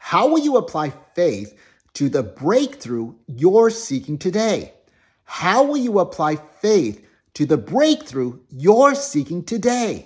How will you apply faith to the breakthrough you're seeking today? How will you apply faith to the breakthrough you're seeking today?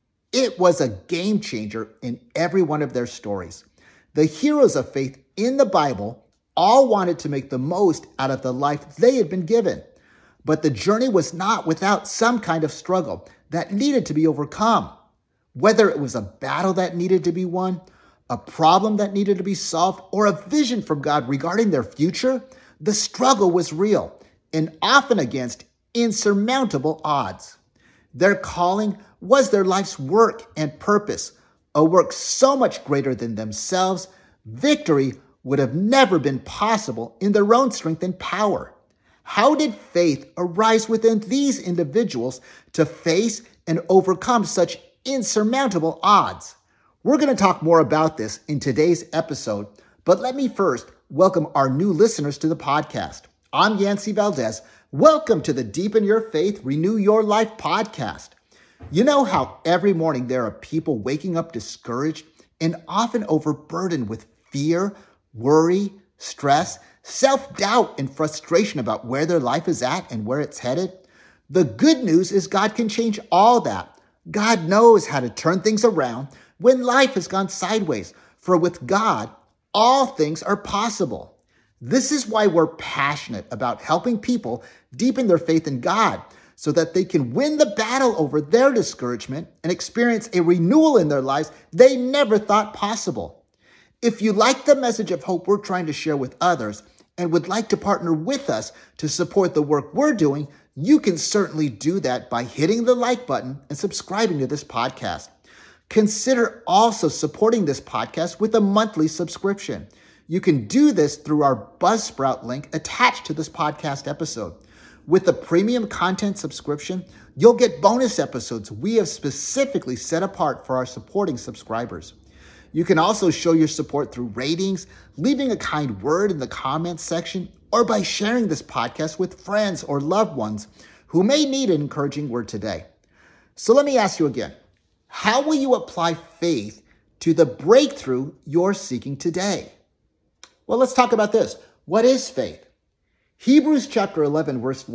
It was a game changer in every one of their stories. The heroes of faith in the Bible all wanted to make the most out of the life they had been given. But the journey was not without some kind of struggle that needed to be overcome. Whether it was a battle that needed to be won, a problem that needed to be solved, or a vision from God regarding their future, the struggle was real and often against insurmountable odds. Their calling was their life's work and purpose, a work so much greater than themselves. Victory would have never been possible in their own strength and power. How did faith arise within these individuals to face and overcome such insurmountable odds? We're going to talk more about this in today's episode, but let me first welcome our new listeners to the podcast. I'm Yancey Valdez. Welcome to the Deepen Your Faith, Renew Your Life podcast. You know how every morning there are people waking up discouraged and often overburdened with fear, worry, stress, self-doubt, and frustration about where their life is at and where it's headed? The good news is God can change all that. God knows how to turn things around when life has gone sideways, for with God, all things are possible. This is why we're passionate about helping people deepen their faith in God so that they can win the battle over their discouragement and experience a renewal in their lives they never thought possible. If you like the message of hope we're trying to share with others and would like to partner with us to support the work we're doing, you can certainly do that by hitting the like button and subscribing to this podcast. Consider also supporting this podcast with a monthly subscription. You can do this through our Buzzsprout link attached to this podcast episode. With a premium content subscription, you'll get bonus episodes we have specifically set apart for our supporting subscribers. You can also show your support through ratings, leaving a kind word in the comments section, or by sharing this podcast with friends or loved ones who may need an encouraging word today. So let me ask you again. How will you apply faith to the breakthrough you're seeking today? Well, let's talk about this. What is faith? Hebrews chapter 11, verse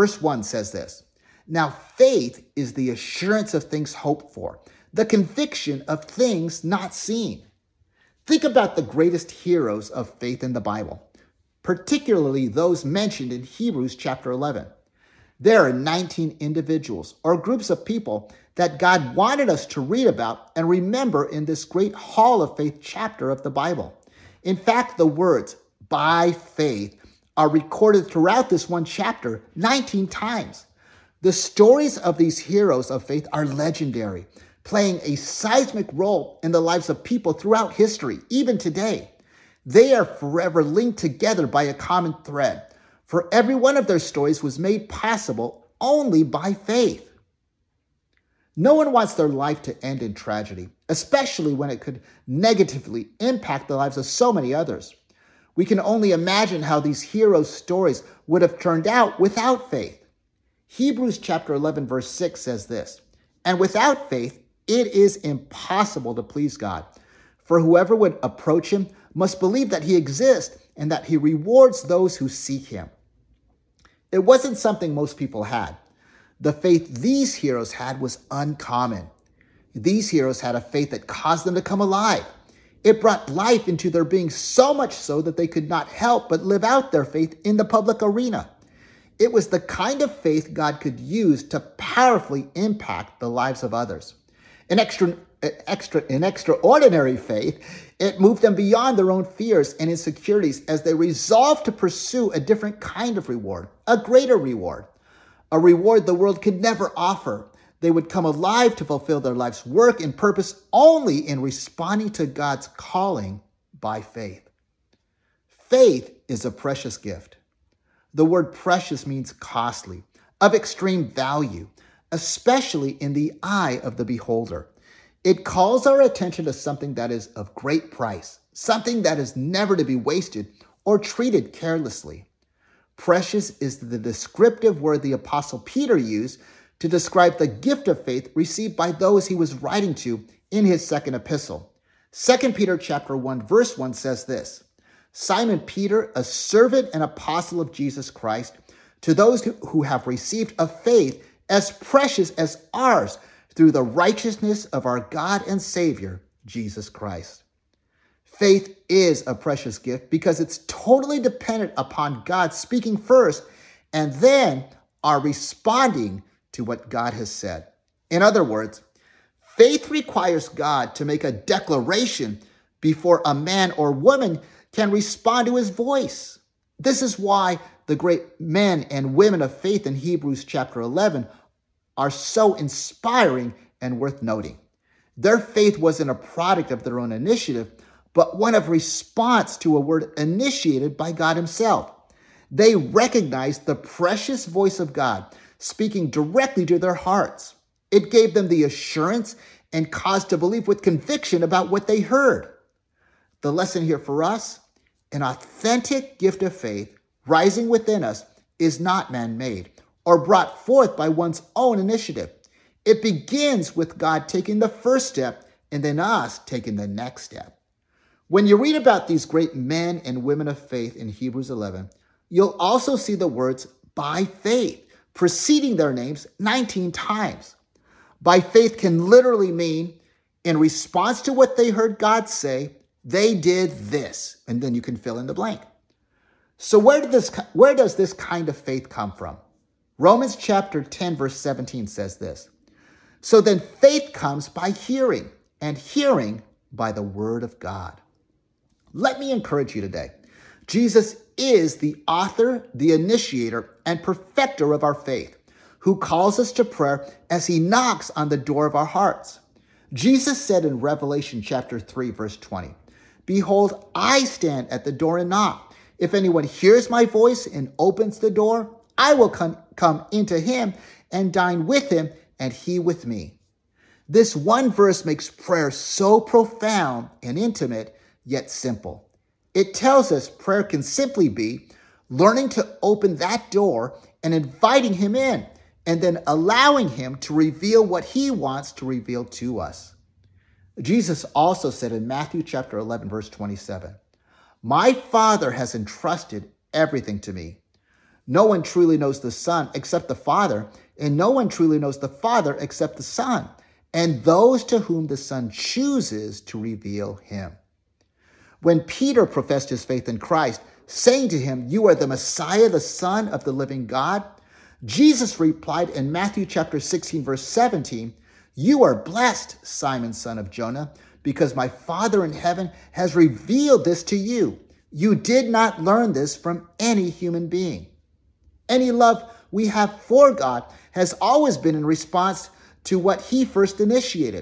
1 says this. Now, faith is the assurance of things hoped for, the conviction of things not seen. Think about the greatest heroes of faith in the Bible, particularly those mentioned in Hebrews chapter 11. There are 19 individuals or groups of people that God wanted us to read about and remember in this great Hall of Faith chapter of the Bible. In fact, the words, by faith, are recorded throughout this one chapter 19 times. The stories of these heroes of faith are legendary, playing a seismic role in the lives of people throughout history, even today. They are forever linked together by a common thread, for every one of their stories was made possible only by faith. No one wants their life to end in tragedy, especially when it could negatively impact the lives of so many others. We can only imagine how these heroes' stories would have turned out without faith. Hebrews chapter 11, verse 6 says this, and without faith, it is impossible to please God. For whoever would approach him must believe that he exists and that he rewards those who seek him. It wasn't something most people had. The faith these heroes had was uncommon. These heroes had a faith that caused them to come alive. It brought life into their being, so much so that they could not help but live out their faith in the public arena. It was the kind of faith God could use to powerfully impact the lives of others. An extraordinary faith, it moved them beyond their own fears and insecurities as they resolved to pursue a different kind of reward, a greater reward, a reward the world could never offer. They would come alive to fulfill their life's work and purpose only in responding to God's calling by faith. Faith is a precious gift. The word precious means costly, of extreme value, especially in the eye of the beholder. It calls our attention to something that is of great price, something that is never to be wasted or treated carelessly. Precious is the descriptive word the Apostle Peter used to describe the gift of faith received by those he was writing to in his second epistle. 2 Peter chapter 1, verse 1 says this, Simon Peter, a servant and apostle of Jesus Christ, to those who have received a faith as precious as ours through the righteousness of our God and Savior, Jesus Christ. Faith is a precious gift because it's totally dependent upon God speaking first and then our responding to what God has said. In other words, faith requires God to make a declaration before a man or woman can respond to his voice. This is why the great men and women of faith in Hebrews chapter 11 are so inspiring and worth noting. Their faith wasn't a product of their own initiative, but one of response to a word initiated by God himself. They recognized the precious voice of God speaking directly to their hearts. It gave them the assurance and cause to believe with conviction about what they heard. The lesson here for us, an authentic gift of faith rising within us is not man-made or brought forth by one's own initiative. It begins with God taking the first step and then us taking the next step. When you read about these great men and women of faith in Hebrews 11, you'll also see the words by faith preceding their names 19 times. By faith can literally mean in response to what they heard God say, they did this, and then you can fill in the blank. So where does this kind of faith come from? Romans chapter 10, verse 17 says this. So then faith comes by hearing, and hearing by the word of God. Let me encourage you today. Jesus is the author, the initiator, and perfecter of our faith, who calls us to prayer as he knocks on the door of our hearts. Jesus said in Revelation chapter 3, verse 20, Behold, I stand at the door and knock. If anyone hears my voice and opens the door, I will come into him and dine with him and he with me. This one verse makes prayer so profound and intimate, yet simple. It tells us prayer can simply be learning to open that door and inviting him in, and then allowing him to reveal what he wants to reveal to us. Jesus also said in Matthew chapter 11, verse 27, My Father has entrusted everything to me. No one truly knows the Son except the Father, and no one truly knows the Father except the Son, and those to whom the Son chooses to reveal him. When Peter professed his faith in Christ, saying to him, You are the Messiah, the Son of the living God, Jesus replied in Matthew chapter 16, verse 17, You are blessed, Simon, son of Jonah, because my Father in heaven has revealed this to you. You did not learn this from any human being. Any love we have for God has always been in response to what he first initiated.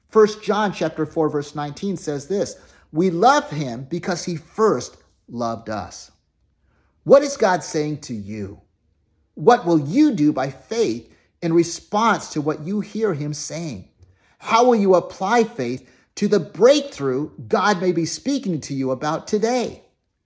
1 John chapter 4, verse 19 says this, We love him because he first loved us. What is God saying to you? What will you do by faith in response to what you hear him saying? How will you apply faith to the breakthrough God may be speaking to you about today?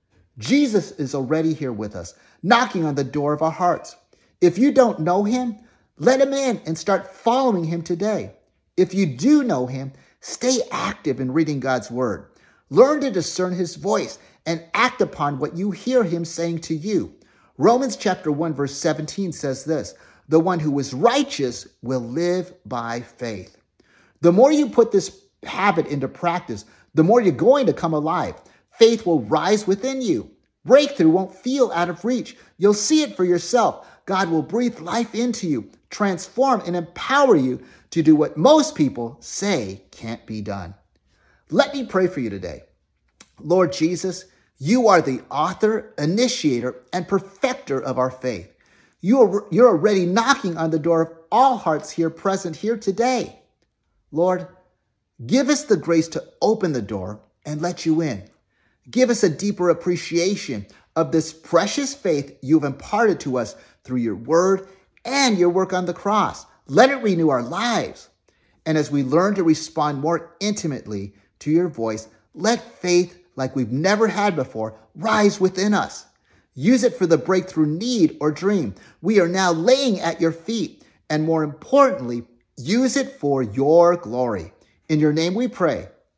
Jesus is already here with us, knocking on the door of our hearts. If you don't know him, let him in and start following him today. If you do know him, stay active in reading God's word. Learn to discern his voice and act upon what you hear him saying to you. Romans chapter 1, verse 17 says this, The one who is righteous will live by faith. The more you put this habit into practice, the more you're going to come alive. Faith will rise within you. Breakthrough won't feel out of reach. You'll see it for yourself. God will breathe life into you, transform and empower you to do what most people say can't be done. Let me pray for you today. Lord Jesus, you are the author, initiator, and perfecter of our faith. You're already knocking on the door of all hearts here present here today. Lord, give us the grace to open the door and let you in. Give us a deeper appreciation of this precious faith you've imparted to us through your word and your work on the cross. Let it renew our lives. And as we learn to respond more intimately to your voice, let faith like we've never had before rise within us. Use it for the breakthrough need or dream we are now laying at your feet. And more importantly, use it for your glory. In your name we pray.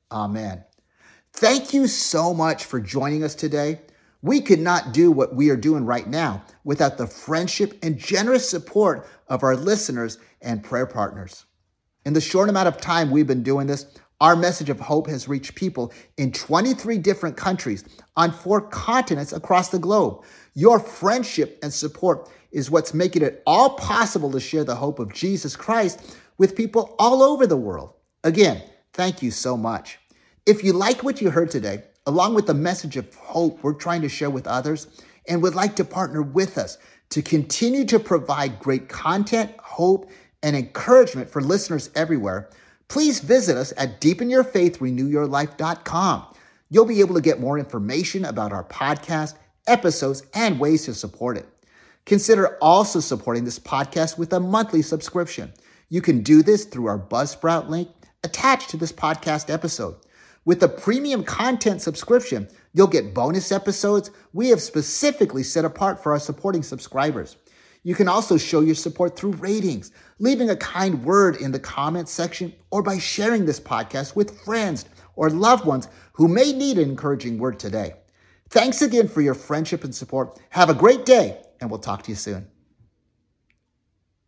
Amen. Thank you so much for joining us today. We could not do what we are doing right now without the friendship and generous support of our listeners and prayer partners. In the short amount of time we've been doing this, our message of hope has reached people in 23 different countries on 4 continents across the globe. Your friendship and support is what's making it all possible to share the hope of Jesus Christ with people all over the world. Again, thank you so much. If you like what you heard today, along with the message of hope we're trying to share with others, and would like to partner with us to continue to provide great content, hope, and encouragement for listeners everywhere, please visit us at deepenyourfaithrenewyourlife.com. You'll be able to get more information about our podcast, episodes, and ways to support it. Consider also supporting this podcast with a monthly subscription. You can do this through our Buzzsprout link attached to this podcast episode. With a premium content subscription, you'll get bonus episodes we have specifically set apart for our supporting subscribers. You can also show your support through ratings, leaving a kind word in the comments section, or by sharing this podcast with friends or loved ones who may need an encouraging word today. Thanks again for your friendship and support. Have a great day, and we'll talk to you soon.